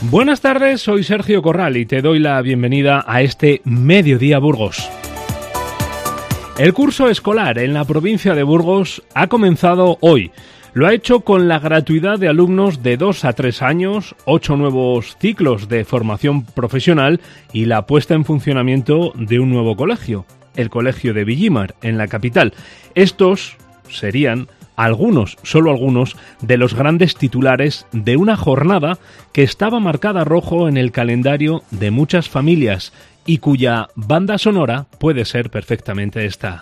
Buenas tardes, soy Sergio Corral y te doy la bienvenida a este Mediodía Burgos. El curso escolar en la provincia de Burgos ha comenzado hoy. Lo ha hecho con la gratuidad de alumnos de 2 a 3 años, 8 nuevos ciclos de formación profesional y la puesta en funcionamiento de un nuevo colegio, el Colegio de Villimar, en la capital. Estos serían solo algunos, de los grandes titulares de una jornada que estaba marcada a rojo en el calendario de muchas familias y cuya banda sonora puede ser perfectamente esta.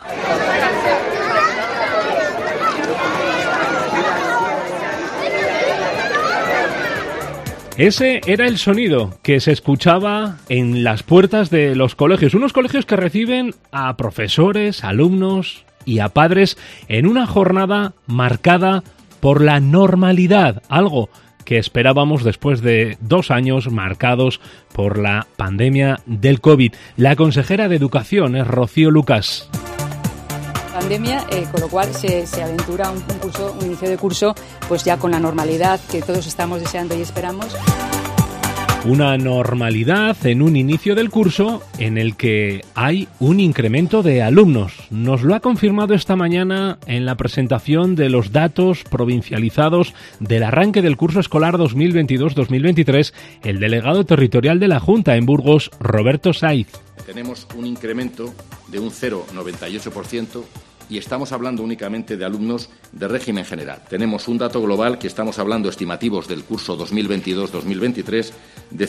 Ese era el sonido que se escuchaba en las puertas de los colegios, unos colegios que reciben a profesores, alumnos y a padres en una jornada marcada por la normalidad, algo que esperábamos después de 2 años marcados por la pandemia del COVID. La consejera de Educación es Rocío Lucas. Pandemia, con lo cual se aventura un inicio de curso, pues ya con la normalidad que todos estamos deseando y esperamos. Una normalidad en un inicio del curso en el que hay un incremento de alumnos. Nos lo ha confirmado esta mañana en la presentación de los datos provincializados del arranque del curso escolar 2022-2023 el delegado territorial de la Junta en Burgos, Roberto Saiz. Tenemos un incremento de un 0,98% y estamos hablando únicamente de alumnos de régimen general. Tenemos un dato global que estamos hablando estimativos del curso 2022-2023 de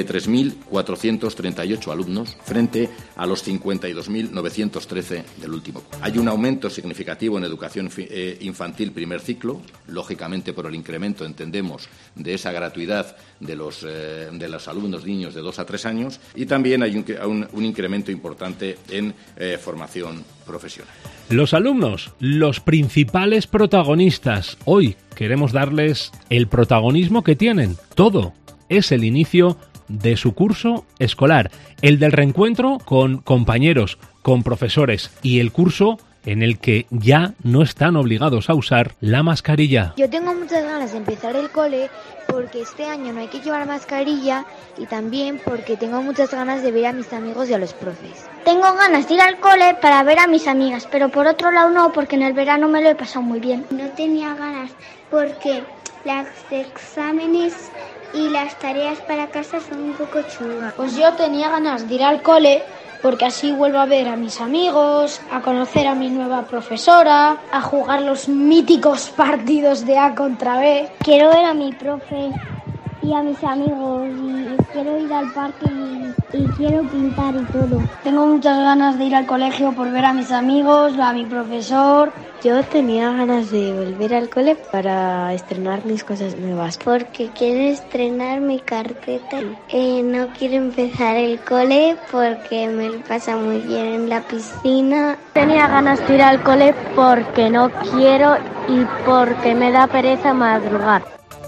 53.438 alumnos frente a los 52.913 del último. Hay un aumento significativo en educación infantil primer ciclo, lógicamente por el incremento, entendemos, de esa gratuidad de los alumnos niños de 2 a 3 años, y también hay un incremento importante en formación profesional. Los alumnos, los principales protagonistas. Hoy queremos darles el protagonismo que tienen. Todo es el inicio de su curso escolar, el del reencuentro con compañeros, con profesores y el curso en el que ya no están obligados a usar la mascarilla. Yo tengo muchas ganas de empezar el cole porque este año no hay que llevar mascarilla y también porque tengo muchas ganas de ver a mis amigos y a los profes. Tengo ganas de ir al cole para ver a mis amigas, pero por otro lado no, porque en el verano me lo he pasado muy bien. No tenía ganas porque los exámenes y las tareas para casa son un poco chungas. Pues yo tenía ganas de ir al cole porque así vuelvo a ver a mis amigos, a conocer a mi nueva profesora, a jugar los míticos partidos de A contra B. Quiero ver a mi profe y a mis amigos y quiero ir al parque y quiero pintar y todo. Tengo muchas ganas de ir al colegio por ver a mis amigos, a mi profesor. Yo tenía ganas de volver al cole para estrenar mis cosas nuevas. Porque quiero estrenar mi carpeta. No quiero empezar el cole porque me lo pasa muy bien en la piscina. Tenía ganas de ir al cole porque no quiero y porque me da pereza madrugar.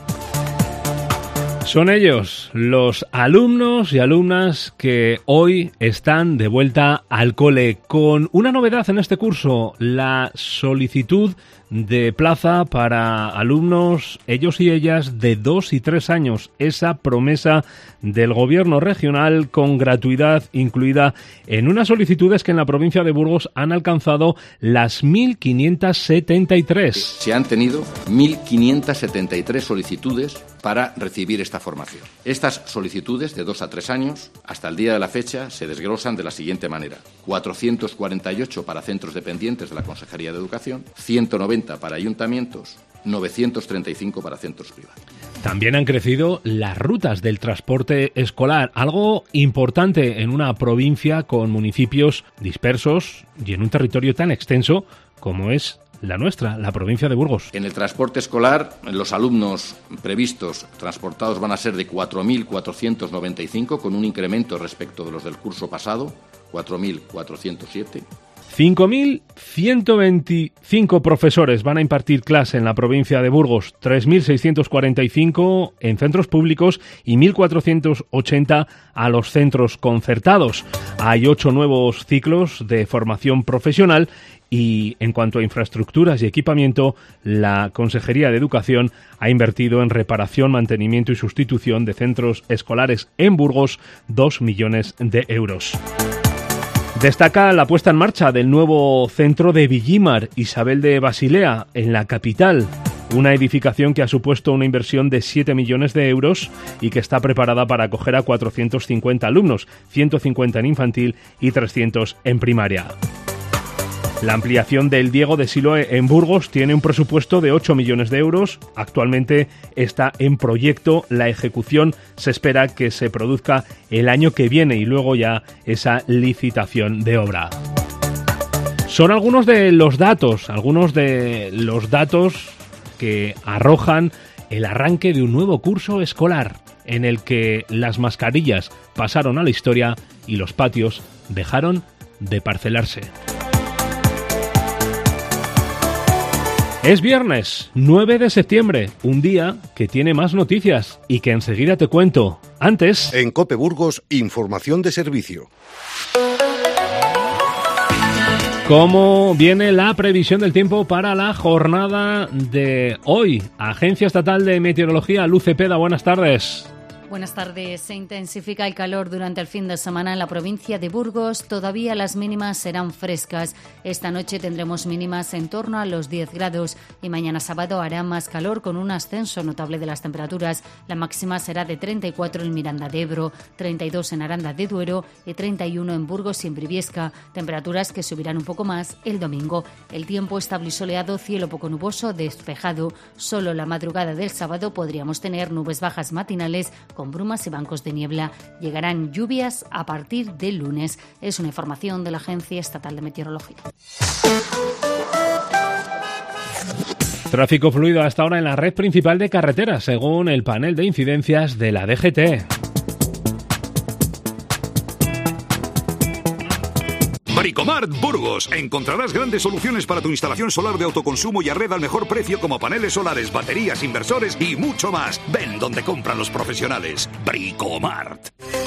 Son ellos, los alumnos y alumnas que hoy están de vuelta al cole con una novedad en este curso, la solicitud de plaza para alumnos, ellos y ellas, de 2 y 3 años. Esa promesa del gobierno regional con gratuidad incluida en unas solicitudes que en la provincia de Burgos han alcanzado las 1.573. Se han tenido 1.573 solicitudes para recibir esta formación. Estas solicitudes de 2 a 3 años, hasta el día de la fecha, se desglosan de la siguiente manera: 448 para centros dependientes de la Consejería de Educación, 190 para ayuntamientos, 935 para centros privados. También han crecido las rutas del transporte escolar, algo importante en una provincia con municipios dispersos y en un territorio tan extenso como es la nuestra, la provincia de Burgos. En el transporte escolar, los alumnos previstos transportados van a ser de 4.495, con un incremento respecto de los del curso pasado, 4.407. 5.125 profesores van a impartir clase en la provincia de Burgos, 3.645 en centros públicos y 1.480 a los centros concertados. Hay 8 nuevos ciclos de formación profesional y en cuanto a infraestructuras y equipamiento, la Consejería de Educación ha invertido en reparación, mantenimiento y sustitución de centros escolares en Burgos 2 millones de euros. Destaca la puesta en marcha del nuevo centro de Villimar, Isabel de Basilea, en la capital. Una edificación que ha supuesto una inversión de 7 millones de euros y que está preparada para acoger a 450 alumnos, 150 en infantil y 300 en primaria. La ampliación del Diego de Siloé en Burgos tiene un presupuesto de 8 millones de euros. Actualmente está en proyecto. La ejecución se espera que se produzca el año que viene y luego ya esa licitación de obra. Son algunos de los datos que arrojan el arranque de un nuevo curso escolar en el que las mascarillas pasaron a la historia y los patios dejaron de parcelarse. Es viernes, 9 de septiembre, un día que tiene más noticias y que enseguida te cuento. Antes... En COPE Burgos, información de servicio. ¿Cómo viene la previsión del tiempo para la jornada de hoy? Agencia Estatal de Meteorología, Luz Cepeda, buenas tardes. Buenas tardes. Se intensifica el calor durante el fin de semana en la provincia de Burgos. Todavía las mínimas serán frescas. Esta noche tendremos mínimas en torno a los 10 grados y mañana sábado hará más calor con un ascenso notable de las temperaturas. La máxima será de 34 en Miranda de Ebro, 32 en Aranda de Duero y 31 en Burgos y en Briviesca. Temperaturas que subirán un poco más el domingo. El tiempo estable y soleado, cielo poco nuboso, despejado. Solo la madrugada del sábado podríamos tener nubes bajas matinales con brumas y bancos de niebla. Llegarán lluvias a partir del lunes. Es una información de la Agencia Estatal de Meteorología. Tráfico fluido hasta ahora en la red principal de carreteras, según el panel de incidencias de la DGT. Bricomart Burgos. Encontrarás grandes soluciones para tu instalación solar de autoconsumo y a red al mejor precio, como paneles solares, baterías, inversores y mucho más. Ven donde compran los profesionales. Bricomart.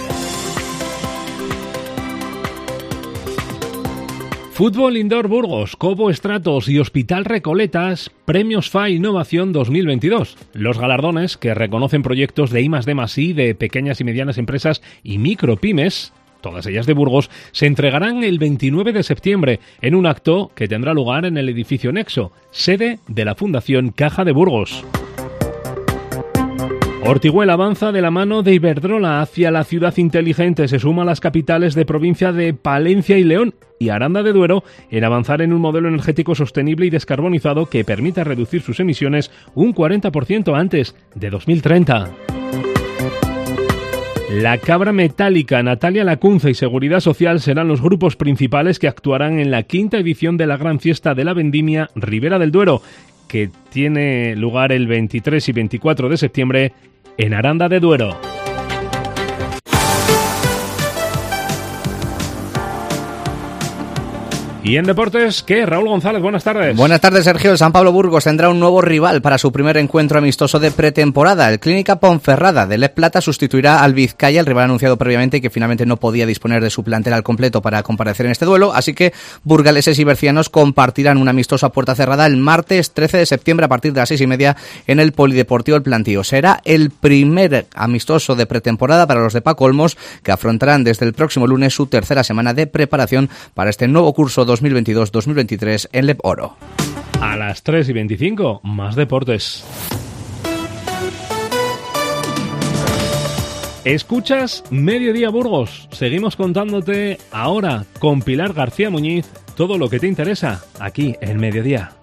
Fútbol Indoor Burgos, Cobo Estratos y Hospital Recoletas, Premios FA Innovación 2022. Los galardones, que reconocen proyectos de I+D+I de pequeñas y medianas empresas y micropymes, todas ellas de Burgos, se entregarán el 29 de septiembre en un acto que tendrá lugar en el edificio Nexo, sede de la Fundación Caja de Burgos. Ortiguel avanza de la mano de Iberdrola hacia la ciudad inteligente. Se suma a las capitales de provincia de Palencia y León y Aranda de Duero en avanzar en un modelo energético sostenible y descarbonizado que permita reducir sus emisiones un 40% antes de 2030. La Cabra Metálica, Natalia Lacunza y Seguridad Social serán los grupos principales que actuarán en la 5ª edición de la Gran Fiesta de la Vendimia Ribera del Duero, que tiene lugar el 23 y 24 de septiembre en Aranda de Duero. Y en deportes, ¿qué? Raúl González, buenas tardes. Buenas tardes, Sergio. El San Pablo Burgos tendrá un nuevo rival para su primer encuentro amistoso de pretemporada. El Clínica Ponferrada de Lep Plata sustituirá al Vizcaya, el rival anunciado previamente y que finalmente no podía disponer de su plantel al completo para comparecer en este duelo. Así que burgaleses y bercianos compartirán un amistoso a puerta cerrada el martes 13 de septiembre a partir de las 6:30 en el Polideportivo El Plantío. Será el primer amistoso de pretemporada para los de Paco Olmos, que afrontarán desde el próximo lunes su tercera semana de preparación para este nuevo curso 2022-2023 en Lep Oro. A las 3:25, más deportes. Escuchas Mediodía Burgos. Seguimos contándote ahora con Pilar García Muñiz todo lo que te interesa aquí en Mediodía.